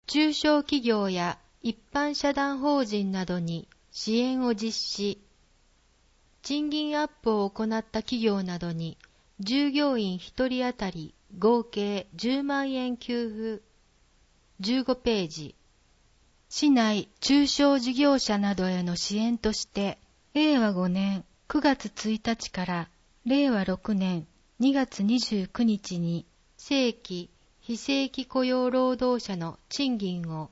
中小企業や一般社団法人などに支援を実施。賃金アップを行った企業などに従業員1人当たり合計10万円給付。15ページ。市内中小事業者などへの支援として、令和5年9月1日から令和6年2月29日に正規、非正規雇用労働者の賃金を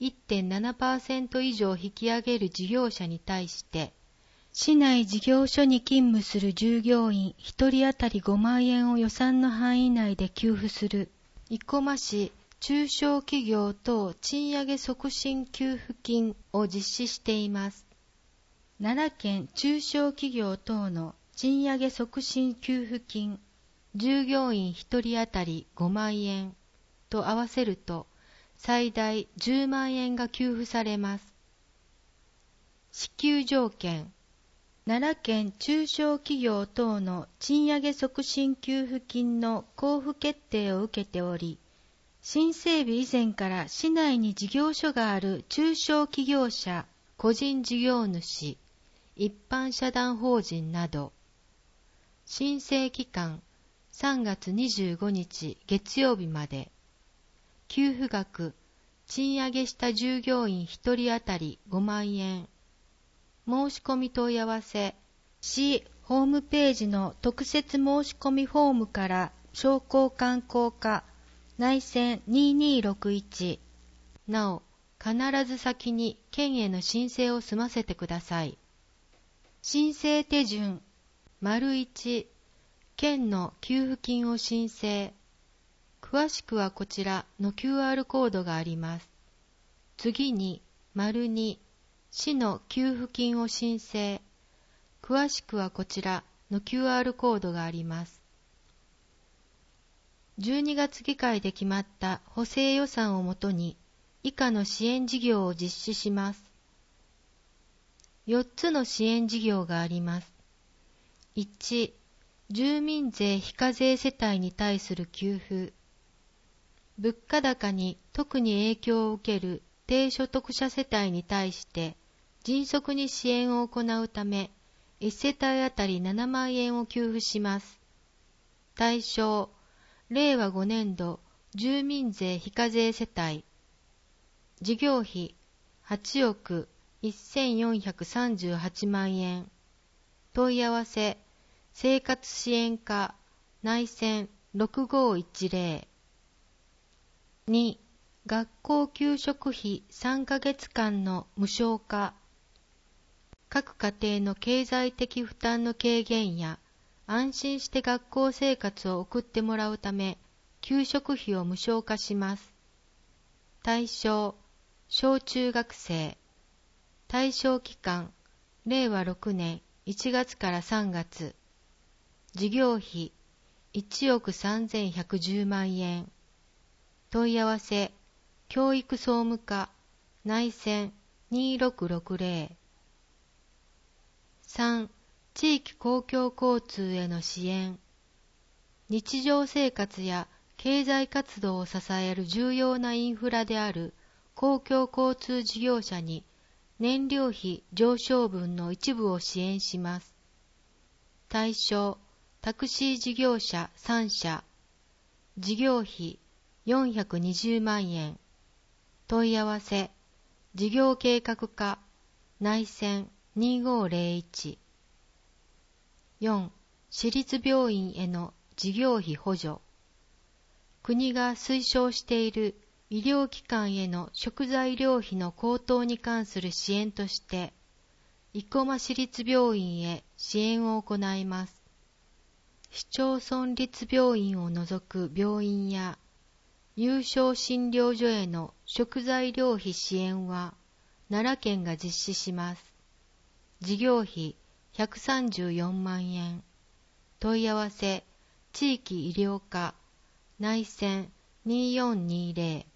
1.7% 以上引き上げる事業者に対して、市内事業所に勤務する従業員1人当たり5万円を予算の範囲内で給付する、生駒市中小企業等賃上げ促進給付金を実施しています。奈良県中小企業等の賃上げ促進給付金、従業員1人当たり5万円と合わせると最大10万円が給付されます。支給条件。奈良県中小企業等の賃上げ促進給付金の交付決定を受けており、新整備以前から市内に事業所がある中小企業者、個人事業主、一般社団法人など、申請期間3月25日月曜日まで、給付額、賃上げした従業員1人当たり5万円。申し込み問い合わせ、市ホームページの特設申し込みフォームから商工観光課内線2261。なお、必ず先に県への申請を済ませてください。申請手順。1、県の給付金を申請。詳しくはこちらの QR コードがあります。次に、2、市の給付金を申請。詳しくはこちらの QR コードがあります。12月議会で決まった補正予算をもとに以下の支援事業を実施します。4つの支援事業があります。1、住民税非課税世帯に対する給付。物価高に特に影響を受ける低所得者世帯に対して迅速に支援を行うため、1世帯当たり7万円を給付します。対象、令和5年度住民税非課税世帯。事業費8億1438万円。問い合わせ、生活支援課内線6510。2、学校給食費3ヶ月間の無償化。各家庭の経済的負担の軽減や安心して学校生活を送ってもらうため、給食費を無償化します。対象、小中学生。対象期間、令和6年1月から3月。事業費、1億3110万円。問い合わせ、教育総務課、内線2660。3、地域公共交通への支援。日常生活や経済活動を支える重要なインフラである公共交通事業者に燃料費上昇分の一部を支援します。対象、タクシー事業者3社。事業費420万円。問い合わせ、事業計画課、内線2501。4、私立病院への事業費補助。国が推奨している医療機関への食材料費の高騰に関する支援として、生駒市立病院へ支援を行います。市町村立病院を除く病院や有償診療所への食材料費支援は奈良県が実施します。事業費134万円。問い合わせ、地域医療課、内線2420。